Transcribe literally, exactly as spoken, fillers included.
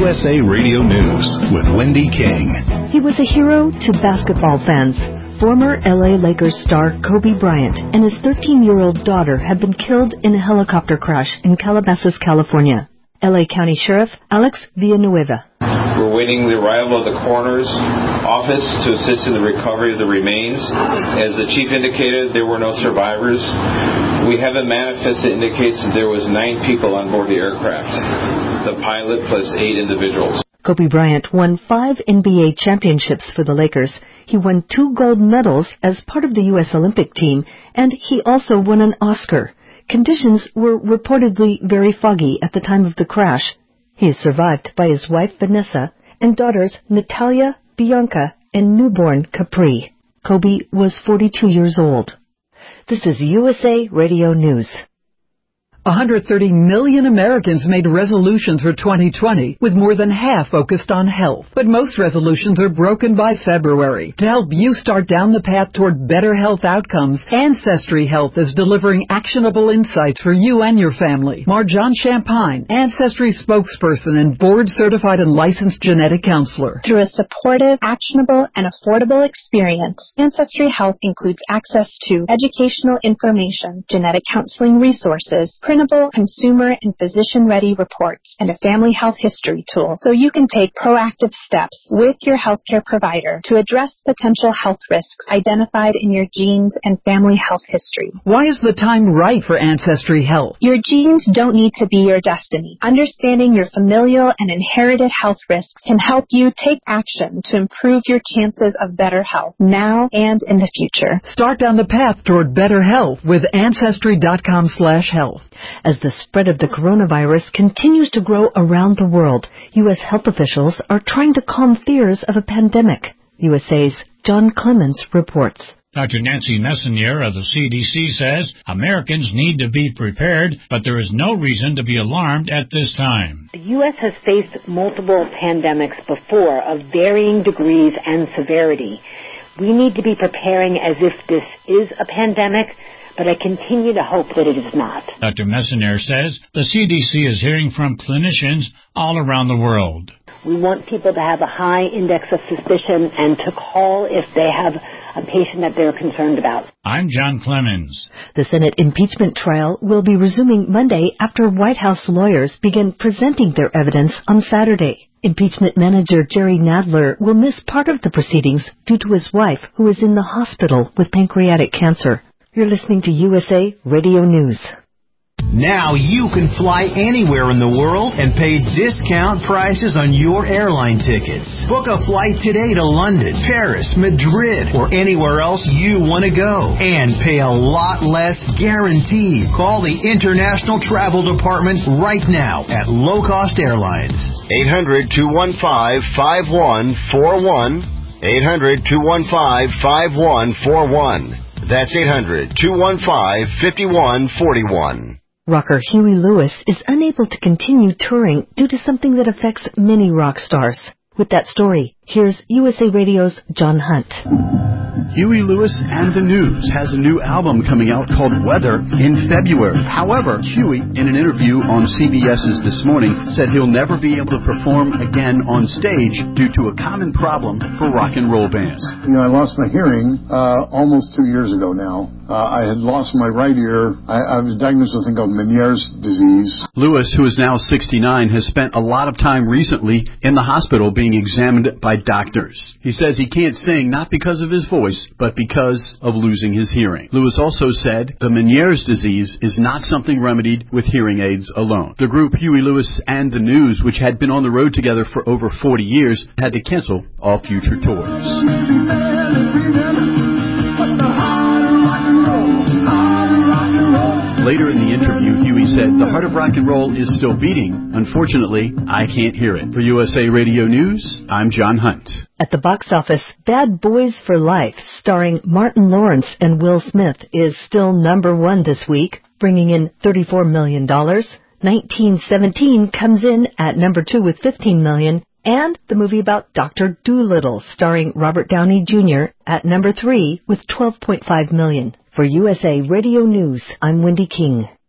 U S A Radio News with Wendy King. He was a hero to basketball fans. Former L A Lakers star Kobe Bryant and his thirteen-year-old daughter have been killed in a helicopter crash in Calabasas, California. L A County Sheriff Alex Villanueva. We're waiting the arrival of the coroner's office to assist in the recovery of the remains. As the chief indicated, there were no survivors. We have a manifest that indicates that there was nine people on board the aircraft. The pilot plus eight individuals. Kobe Bryant won five N B A championships for the Lakers. He won two gold medals as part of the U S Olympic team, and he also won an Oscar. Conditions were reportedly very foggy at the time of the crash. He is survived by his wife Vanessa and daughters Natalia, Bianca, and newborn Capri. Kobe was forty-two years old. This is U S A Radio News. one hundred thirty million Americans made resolutions for twenty twenty, with more than half focused on health. But most resolutions are broken by February. To help you start down the path toward better health outcomes, Ancestry Health is delivering actionable insights for you and your family. Marjan Champagne, Ancestry spokesperson and board-certified and licensed genetic counselor. Through a supportive, actionable, and affordable experience, Ancestry Health includes access to educational information, genetic counseling resources, printable, consumer, and physician-ready reports, and a family health history tool, so you can take proactive steps with your healthcare provider to address potential health risks identified in your genes and family health history. Why is the time right for Ancestry Health? Your genes don't need to be your destiny. Understanding your familial and inherited health risks can help you take action to improve your chances of better health now and in the future. Start down the path toward better health with Ancestry dot com slash health. As the spread of the coronavirus continues to grow around the world, U S health officials are trying to calm fears of a pandemic. U S A's John Clemens reports. Doctor Nancy Messonnier of the C D C says Americans need to be prepared, but there is no reason to be alarmed at this time. The U S has faced multiple pandemics before of varying degrees and severity. We need to be preparing as if this is a pandemic, but I continue to hope that it is not. Doctor Messonnier says the C D C is hearing from clinicians all around the world. We want people to have a high index of suspicion and to call if they have a patient that they're concerned about. I'm John Clemens. The Senate impeachment trial will be resuming Monday after White House lawyers begin presenting their evidence on Saturday. Impeachment manager Jerry Nadler will miss part of the proceedings due to his wife, who is in the hospital with pancreatic cancer. You're listening to U S A Radio News. Now you can fly anywhere in the world and pay discount prices on your airline tickets. Book a flight today to London, Paris, Madrid, or anywhere else you want to go. And pay a lot less guaranteed. Call the International Travel Department right now at Low Cost Airlines. eight hundred, two one five, five one four one. eight hundred, two one five, five one four one. That's eight hundred, two one five, five one four one. Rocker Huey Lewis is unable to continue touring due to something that affects many rock stars. With that story, here's U S A Radio's John Hunt. Huey Lewis and the News has a new album coming out called Weather in February. However, Huey, in an interview on C B S's This Morning, said he'll never be able to perform again on stage due to a common problem for rock and roll bands. You know, I lost my hearing uh, almost two years ago now. Uh, I had lost my right ear. I, I was diagnosed with a thing called Meniere's disease. Lewis, who is now sixty-nine, has spent a lot of time recently in the hospital being examined by doctors. He says he can't sing not because of his voice, but because of losing his hearing. Lewis also said the Meniere's disease is not something remedied with hearing aids alone. The group Huey Lewis and the News, which had been on the road together for over forty years, had to cancel all future tours. Later in the interview, Huey said, "The heart of rock and roll is still beating. Unfortunately, I can't hear it." For U S A Radio News, I'm John Hunt. At the box office, Bad Boys for Life, starring Martin Lawrence and Will Smith, is still number one this week, bringing in thirty-four million dollars. nineteen seventeen comes in at number two with fifteen million dollars. And the movie about Doctor Dolittle, starring Robert Downey Junior, at number three with twelve point five million dollars. For U S A Radio News, I'm Wendy King.